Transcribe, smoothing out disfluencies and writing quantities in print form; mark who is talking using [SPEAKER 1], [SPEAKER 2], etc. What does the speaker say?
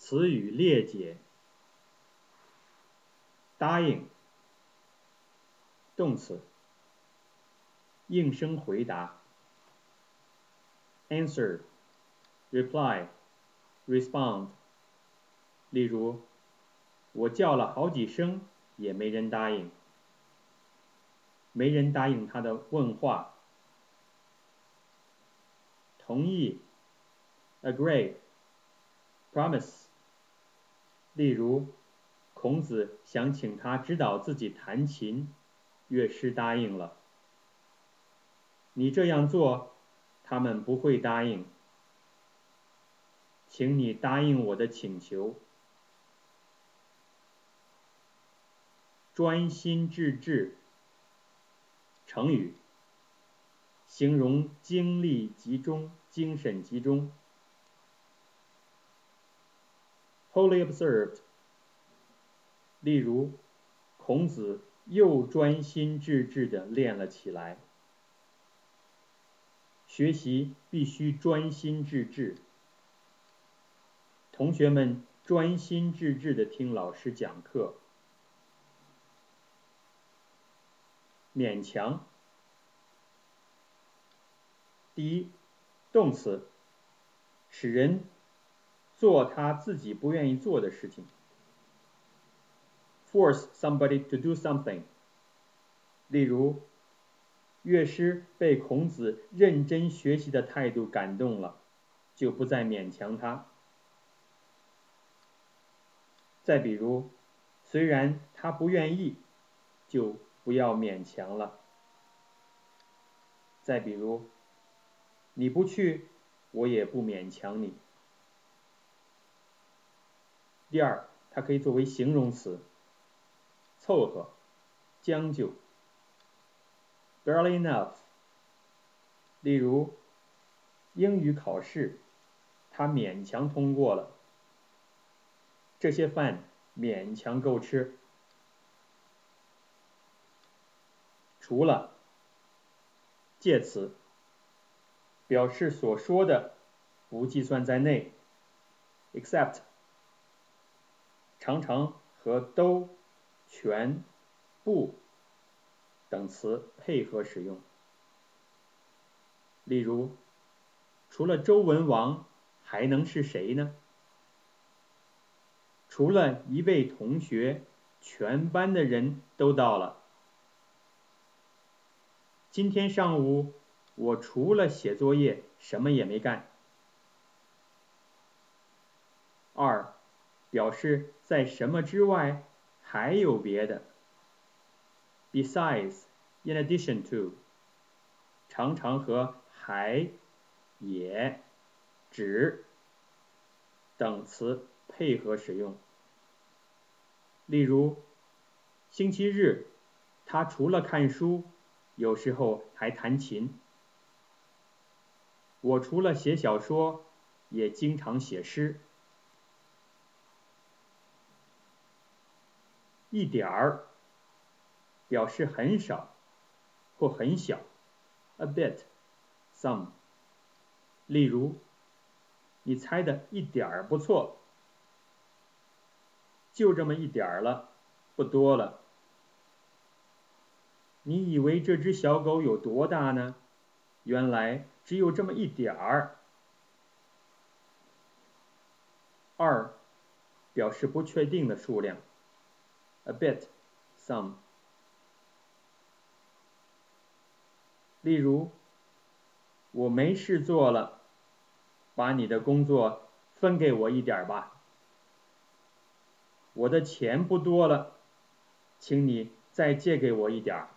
[SPEAKER 1] 词语列解。答应，动词，应声回答。answer, reply, respond。例如，我叫了好几声，也没人答应。没人答应他的问话。同意 agree, promise。例如，孔子想请他指导自己弹琴，乐师答应了。你这样做，他们不会答应。请你答应我的请求。专心致志，成语，形容精力集中、精神集中。Wholly observed， 例如，孔子又专心致志地练了起来。学习必须专心致志。同学们专心致志地听老师讲课。勉强。第一，动词，使人做他自己不愿意做的事情。Force somebody to do something。例如，乐师被孔子认真学习的态度感动了，就不再勉强他。再比如，虽然他不愿意，就不要勉强了。再比如，你不去，我也不勉强你。第二，它可以作为形容词，凑合、将就。Barely enough。例如，英语考试，他勉强通过了。这些饭勉强够吃。除了，介词，表示所说的不计算在内。Except， 常常和都、全、不等词配合使用。例如，除了周文王，还能是谁呢？除了一位同学，全班的人都到了。今天上午，我除了写作业，什么也没干。二，表示在什么之外还有别的。Besides, in addition to， 常常和还、也、只等词配合使用。例如，星期日，他除了看书，有时候还弹琴。我除了写小说，也经常写诗。一点儿，表示很少或很小。A bit, some。例如，你猜的一点儿不错。就这么一点儿了，不多了。你以为这只小狗有多大呢？原来只有这么一点儿。二，表示不确定的数量。A bit, some。例如，我没事做了，把你的工作分给我一点吧。我的钱不多了，请你再借给我一点儿。